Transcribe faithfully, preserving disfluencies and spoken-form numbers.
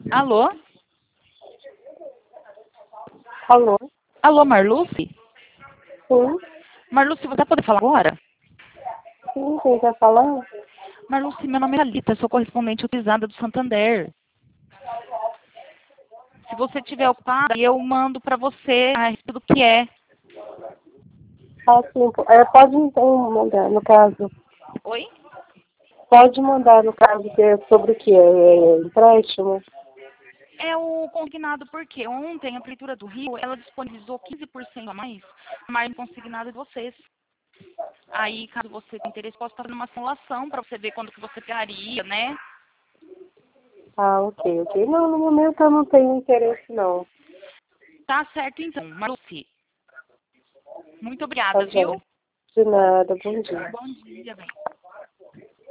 Alô? Alô? Alô, Marluce? Sim, Marluce, você vai poder falar agora? sim, quem está falando? Marluce, meu nome é Alita, sou correspondente utilizada do Santander. Se você estiver ocupada, eu mando para você a respeito do que é. Ah, sim, po- é, pode então mandar, no caso. Oi? Pode mandar, no caso, que é sobre o que? É, é empréstimo? É o consignado porque ontem a Prefeitura do Rio, ela disponibilizou quinze por cento a mais, mais consignado de vocês. Aí, caso você tenha interesse, posso estar fazendo uma simulação para você ver quando que você pegaria, né? Ah, ok, ok. Não, no momento eu não tenho interesse, não. Tá certo então, Marluce. Muito Tá obrigada, viu? bom. De nada, bom dia. Bom dia, bem.